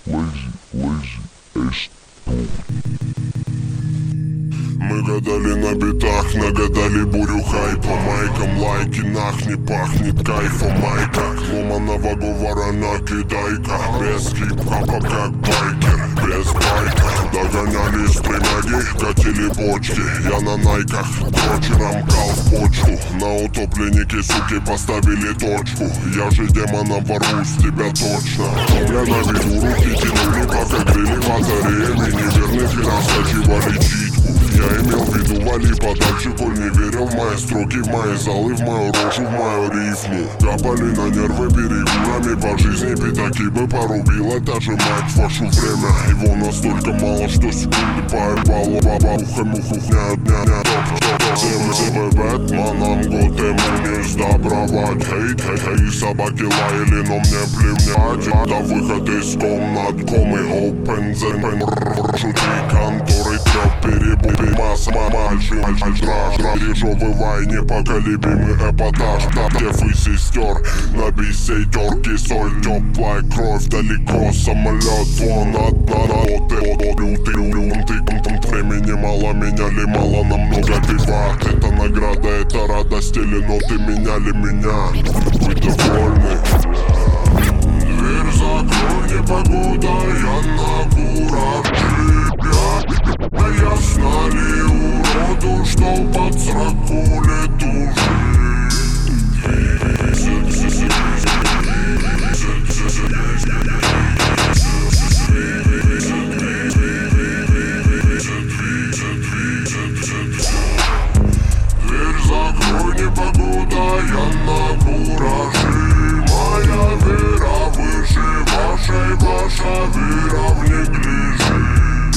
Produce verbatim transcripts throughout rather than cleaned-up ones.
Lazy, lazy, эс ту. Мы гадали на битах, нагадали бурю хайпа. Майком лайки, нах, не пахнет кайфом. Майка, ломаного говора накидай-ка. Без хип-хопа, как байкер, без байка. Догоняли стремяги, катили бочки. Я на найках, прочером кал в почту. На утопленнике, суки, поставили точку. Я же демоном вору с тебя точно. Я на виду руки тянули, пока грели батареями. Неверных и раскачивали читку. Я имел в виду вали подальше, коль не верил в мои строки, в мои залы, в мою рожу, в мою рифму. Капали на нервы перегурами по жизни, пятаки бы порубила даже мать вашу время. Его настолько мало, что секунды поебало. Баба ухом ухухняют дня-дня. Топ-топ-топ, Бэтменом Готэму не сдобровать. Хейт, хей, хей, собаки лаяли, но мне плевнять. Да выход из комнат, комы, open, zen, шути конторы, трёп перебуй. Масса, мальчик, мальчик, драж, драж. Ежовый вай, непоколебимый эпатаж. Татев и сестер, на бисейтерке соль, теплая кровь. Далеко самолет, вон от народы. Лютый, лютый, времени мало, меняли мало, намного пива. Это награда, это радость или ноты меняли меня. Вы довольны? Дверь закрой, непогода, я на кураже. Ясно ли уроду, что под сраку летужи? Дверь закрой, непогода, я на кураже. Моя вера выше вашей, ваша вера в неглиже.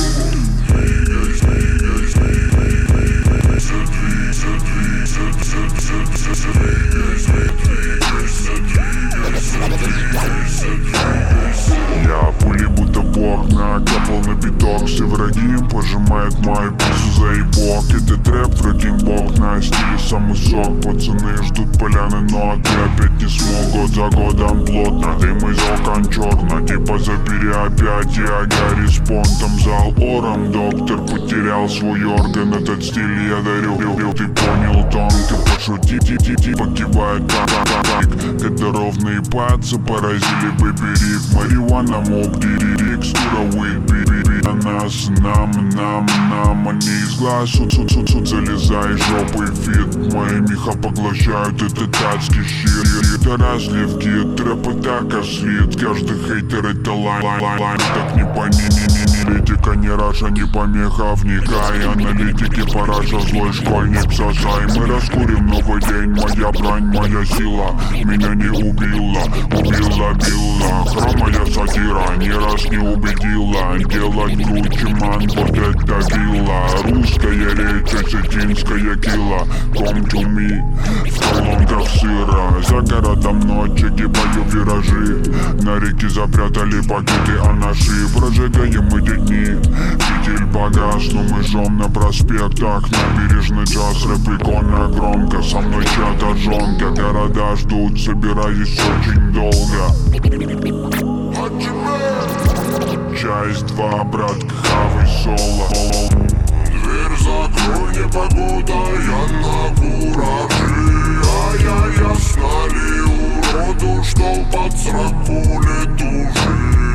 Я пули будто бог, накапал на биток. Все враги пожимают мою пису за ебок. Это трэп, фрекинг-бок, на стиле самый сок. Пацаны ждут поляны, но ты опять не смог. Год за годом плотно, дым из окон черно. Типа забери опять, я Гарри с понтом. Зал ором, доктор потерял свой орган. Этот стиль я дарю, ты понял тонко. Пошути, ти-ти-ти, погибает так-так-так. Когда ровные пацы поразили бы берег. Марихуана, мог, дирик, стура, уйби. На нас, нам, нам, нам, они из глаз, суд, суд, суд, суд, залезай, жопой фит. Мои меха поглощают этот адский щит. Это разливки, трэп и так ослит. Каждый хейтер это лайн, лайн, лайн. Так не по ни ни ни ни литика, не раша, не помеха, вникай. Аналитики, параша, злой школьник, сосай. Мы раскурим новый день, моя брань, моя сила меня не убила, убила, била. Хромая сатира, ни раз не убедила делать круче, ман, вот это вилла. Русская речь, осетинская кила. Come to me, в колонках сыра. За городом ночи, гибаю виражи. На реке запрятали пакеты анаши. Прожигаем мы дни, фитиль погас, но мы жжем на проспектах. Набережный час, рэп икона громко. Со мной чья-то жонка, города ждут, собираюсь очень долго. Часть два, братка, хавай соло. Дверь закрой, непогода, я на кураже. А я ясно ли уроду, что под сраку летужи?